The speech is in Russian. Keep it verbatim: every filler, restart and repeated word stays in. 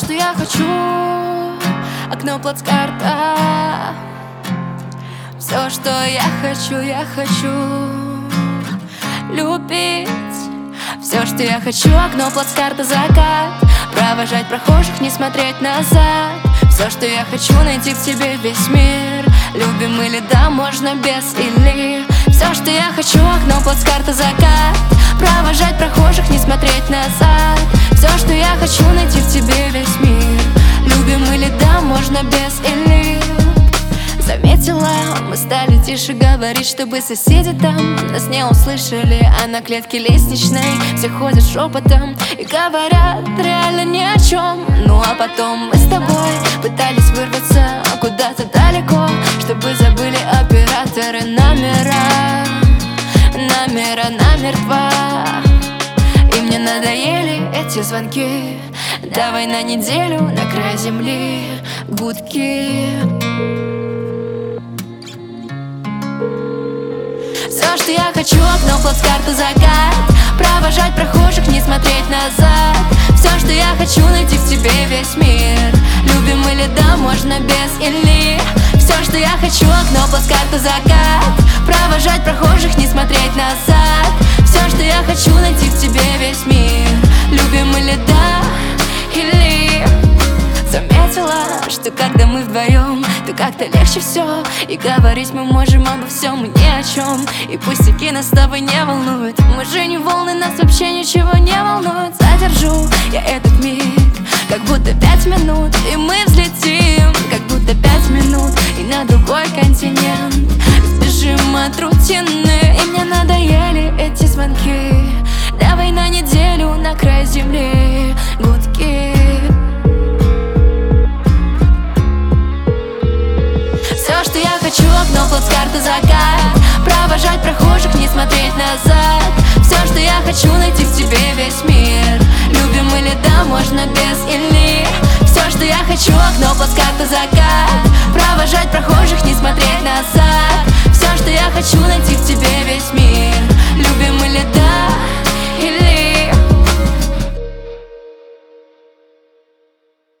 что я хочу, окно, плацкарта. Все, что я хочу, я хочу любить. Все, что я хочу, окно, плацкарта, закат. Провожать прохожих, не смотреть назад. Все, что я хочу, найти в тебе весь мир. Любим или да, можно без или. Все, что я хочу, окно, плацкарта, закат. Провожать прохожих, не смотреть назад. Все, что я хочу, найти в тебе весь мир. Любим или да, можно без или. Заметила, мы стали тише говорить, чтобы соседи там нас не услышали. А на клетке лестничной все ходят шепотом и говорят реально ни о чем. Ну а потом мы с тобой пытались вырваться куда-то далеко, чтобы забыли операторы номера. Номера намертво. И мне надоели эти звонки. Давай на неделю на край земли гудки. Все, что я хочу, окно, плацкарта, закат. Провожать прохожих, не смотреть назад. Все, что я хочу, найти в тебе весь мир. Любим или да, можно без или. Все, что я хочу, окно, плацкарта, закат. Провожать прохожих, не смотреть назад. Все, что я хочу, найти в тебе весь мир. Любим или да, или. Заметила, что когда мы вдвоем, то как-то легче все. И говорить мы можем обо всем и ни о чем. И пустяки нас с тобой не волнуют. Мы же не волны, нас вообще ничего не волнует. Задержу я этот миг, как будто пять минут, и мы взлетим, как будто пять минут, и на другой континент. Сбежим от рутины, и мне надоели эти звонки. Давай на неделю на край земли гудки. Все, что я хочу, окно, плацкарта, закат. Провожать прохожих, не смотреть назад. Все, что я хочу, найти в тебе весь мир. Любим или да, можно без или. Все, что я хочу, окно, плацкарта, закат. Провожать прохожих, не смотреть назад.